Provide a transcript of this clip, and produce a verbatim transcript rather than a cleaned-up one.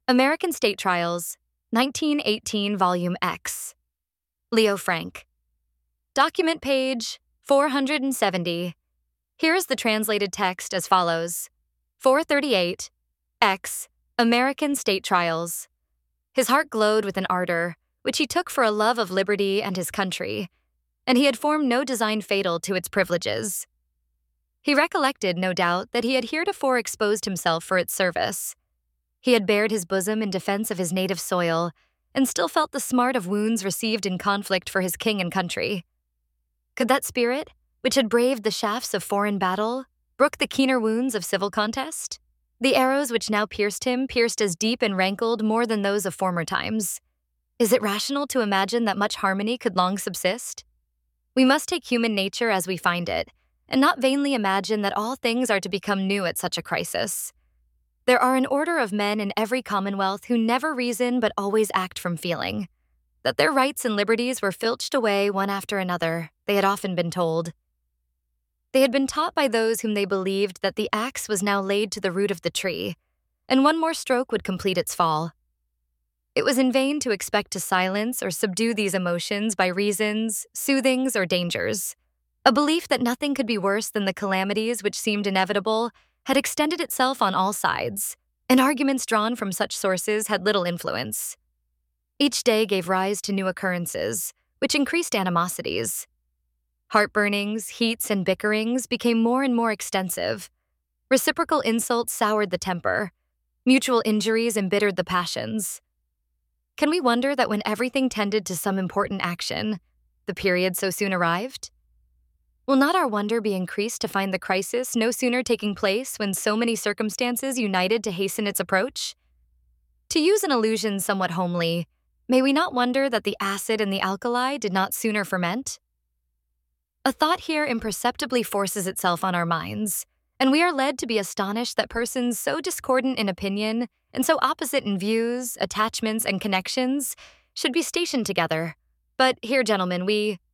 American State Trials, nineteen eighteen, Volume X. Leo Frank. Document page four hundred seventy. Here is the translated text as follows. four thirty-eight, X, American State Trials. His heart glowed with an ardor, which he took for a love of liberty and his country, and he had formed no design fatal to its privileges. He recollected, no doubt, that he had heretofore exposed himself for its service. He had bared his bosom in defense of his native soil, and still felt the smart of wounds received in conflict for his king and country. Could that spirit, which had braved the shafts of foreign battle, brook the keener wounds of civil contest? The arrows which now pierced him pierced as deep and rankled more than those of former times. Is it rational to imagine that much harmony could long subsist? We must take human nature as we find it, and not vainly imagine that all things are to become new at such a crisis. There are an order of men in every commonwealth who never reason but always act from feeling. That their rights and liberties were filched away one after another, they had often been told. They had been taught by those whom they believed that the axe was now laid to the root of the tree, and one more stroke would complete its fall. It was in vain to expect to silence or subdue these emotions by reasons, soothings, or dangers. A belief that nothing could be worse than the calamities which seemed inevitable had extended itself on all sides, and arguments drawn from such sources had little influence. Each day gave rise to new occurrences, which increased animosities. Heartburnings, heats, and bickerings became more and more extensive. Reciprocal insults soured the temper. Mutual injuries embittered the passions. Can we wonder that when everything tended to some important action, the period so soon arrived? Will not our wonder be increased to find the crisis no sooner taking place when so many circumstances united to hasten its approach? To use an allusion somewhat homely, may we not wonder that the acid and the alkali did not sooner ferment? A thought here imperceptibly forces itself on our minds, and we are led to be astonished that persons so discordant in opinion and so opposite in views, attachments, and connections should be stationed together. But here, gentlemen, we